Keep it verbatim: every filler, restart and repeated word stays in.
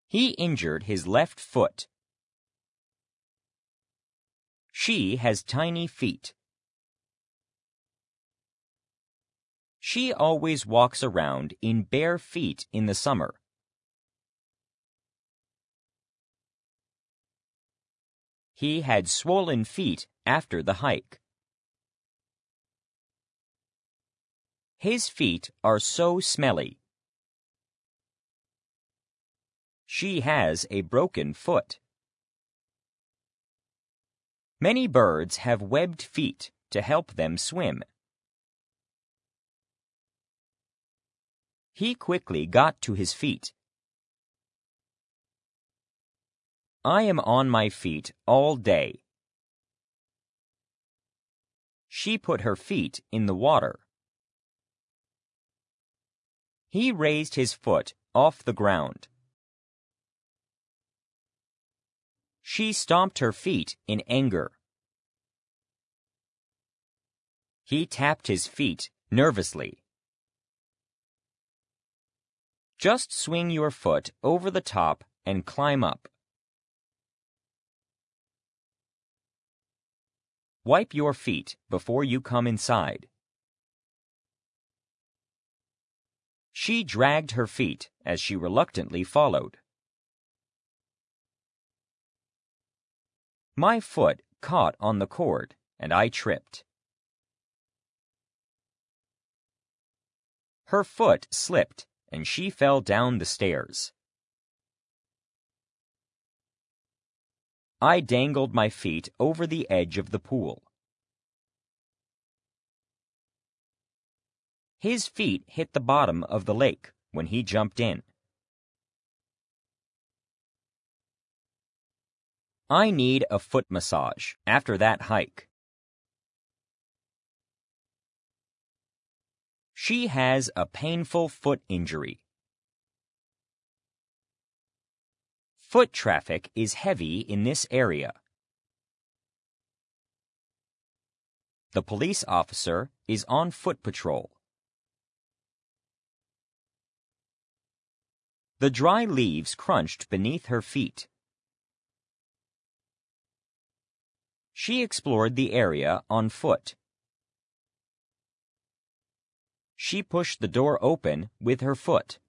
He injured his left foot. She has tiny feet. She always walks around in bare feet in the summer. He had swollen feet after the hike. His feet are so smelly. She has a broken foot. Many birds have webbed feet to help them swim. He quickly got to his feet. I am on my feet all day. She put her feet in the water. He raised his foot off the ground. She stomped her feet in anger. He tapped his feet nervously. Just swing your foot over the top and climb up. Wipe your feet before you come inside. She dragged her feet as she reluctantly followed. My foot caught on the cord, and I tripped. Her foot slipped, and she fell down the stairs. I dangled my feet over the edge of the pool. His feet hit the bottom of the lake when he jumped in. I need a foot massage after that hike. She has a painful foot injury. Foot traffic is heavy in this area. The police officer is on foot patrol. The dry leaves crunched beneath her feet. She explored the area on foot. She pushed the door open with her foot.